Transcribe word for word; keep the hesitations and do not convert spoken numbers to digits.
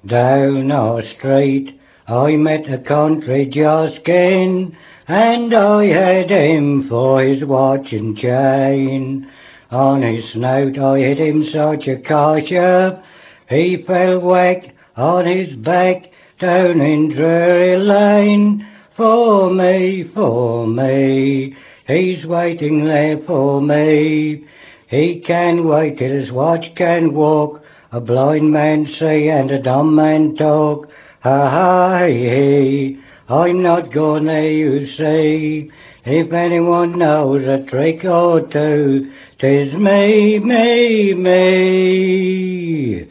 Down our street I met a country Joskin, and I had him for his watch and chain. On his snout I hit him such a caution, he fell whack on his back down in Drury Lane. For me, for me, he's waiting there for me. He can wait till his watch can walk, a blind man see and a dumb man talk. Ha ha he, I'm not going there, you see. If anyone knows a trick or two, 'tis me, me, me.